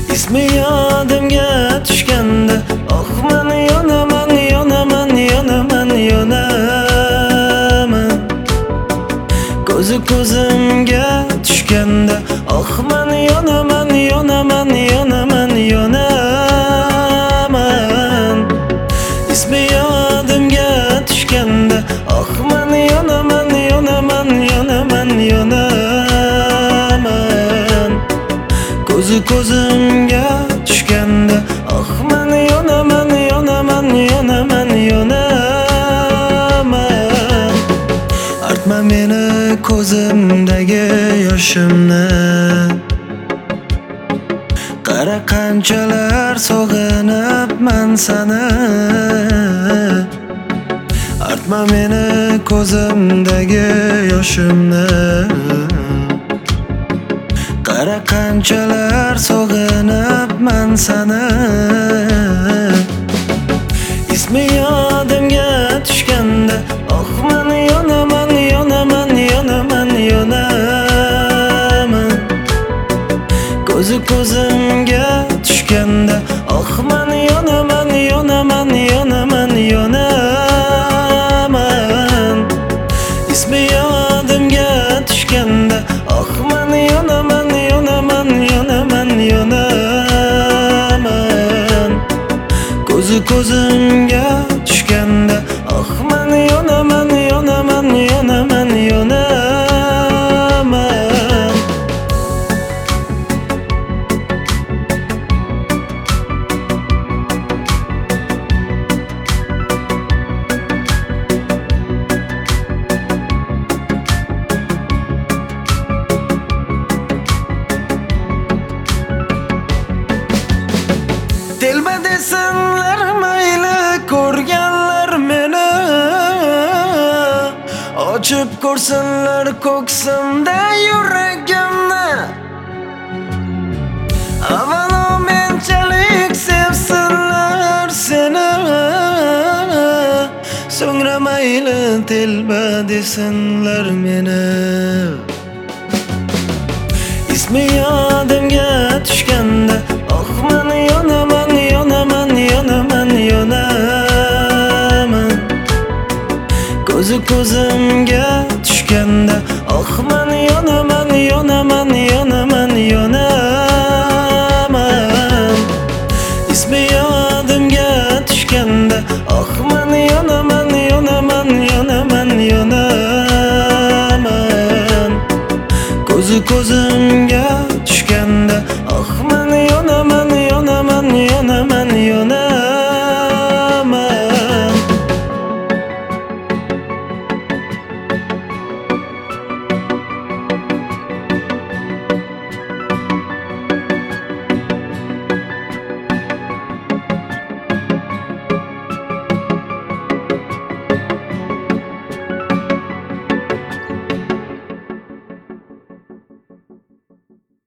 ismi yodimga tushganda, oh men yonaman, yonaman, yonaman, yonaman. Ko'zi ko'zimga tushganda, oh men yonaman, yonaman, yonaman, yonaman. Ismi yodimga tushganda, oh men yonaman, yonaman, yonaman, yonaman. Ko'zi ko'zimga tushganda, oh men yonaman, yonaman, yonaman, yonaman. Artma meni ko'zimdagi yoshimni, qara qanchalar sog'inibman seni. Artma meni ko'zimdagi yoshimni, qara qanchalar sog'inibman seni. Ismi yodimga tushganda, oh men yonaman, yonaman, yonaman, yonaman. Ko'zi ko'zimga tushganda, oh men yonaman, yonaman, yonaman, yonaman. Ismi yodimga tushganda, oh men yonaman, yonaman, yonaman, yonaman. Ko'zi ko'zimga tushganda, oh men yonaman, yonaman, yonaman, yonaman. Telba desinlar mayli ko'rganlar meni, ochib ko'rsinlar ko'ksimda yuragimni. Avvalo menchalik sevsinlar seni, so'ngra mayli telba desinlar meni. Ismi yodimga tushganda, oh men yonaman, yonaman, yonaman, yonaman. Ko'zi ko'zimga tushganda, oh men yonaman, yonaman, yonaman, yonaman. Ismi yodimga tushganda, oh men yonaman, yonaman, yonaman, yonaman. Ko'zi ko'zim